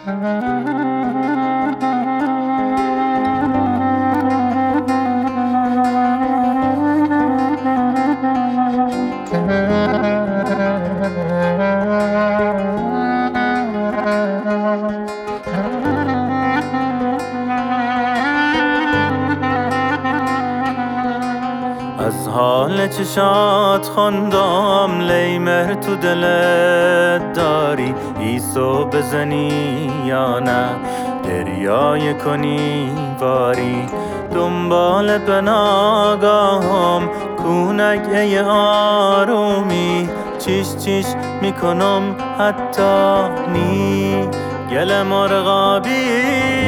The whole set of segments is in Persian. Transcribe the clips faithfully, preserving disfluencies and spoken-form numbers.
از حال چشات خواندم لیمر تو دلت داری، ایسو بزنی یا نه گریای کنی باری. دنبال پناهگاهم کونک ای آرومی، چیش چیش میکنم حتی نی گل مرغابی.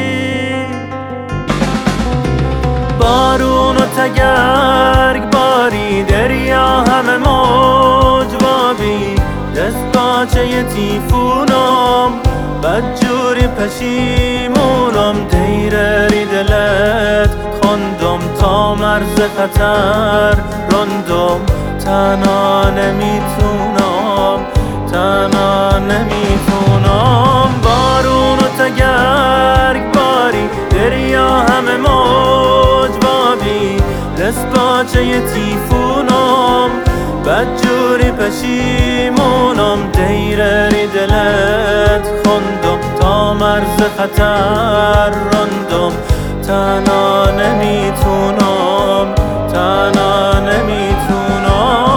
بارون و تگرگ باری، دریا همه موج بابی. دست باچه تیفونم بدجوری پشیمونم، دیرری دلت خوندم تا مرز خطر راندم. تنها نمیتونم تنها نمیتونم. بارون و تگرگ باری، دریا همه موج بابی. دست باچه تیفونم بدجوری پشیمونم، دیرری دلت خوندم تا مرز خطر راندم. تنها نمیتونم تنها نمیتونم.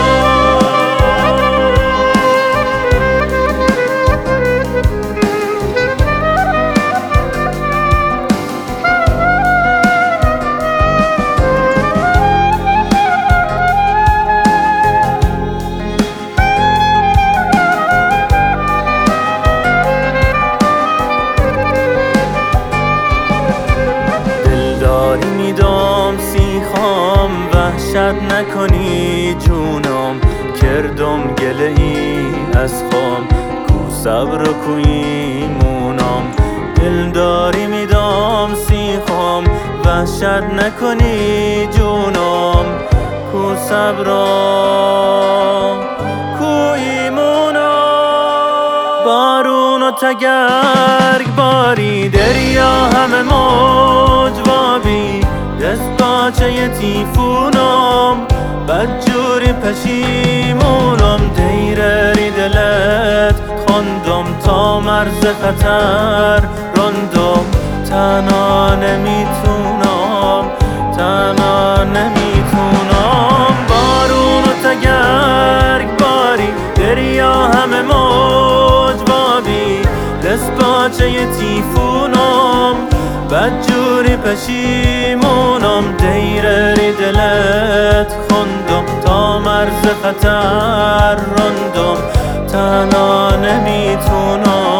میدم سیخام وحشت نکنی جونم، کردم گله ای از خام کو صبر و کو ایمونم. دلداری میدم سیخام وحشت نکنی جونم، کو صبر و کو ایمونم. بارون و تگرگ باری، دریا همه موج بابی. دست باچه تیفونم بدجوری پشیمونم، دیرری دلت خوندم تا مرز خطر راندم. تنها نمیتونم تنها نمیتونم. بارون و تگرگ باری، دریا همه موج بابی. دست باچه تیفونم بدجوری پشیمونم، دیرری دلت خوندم تا مرز خطر راندم. تنها نمیتونم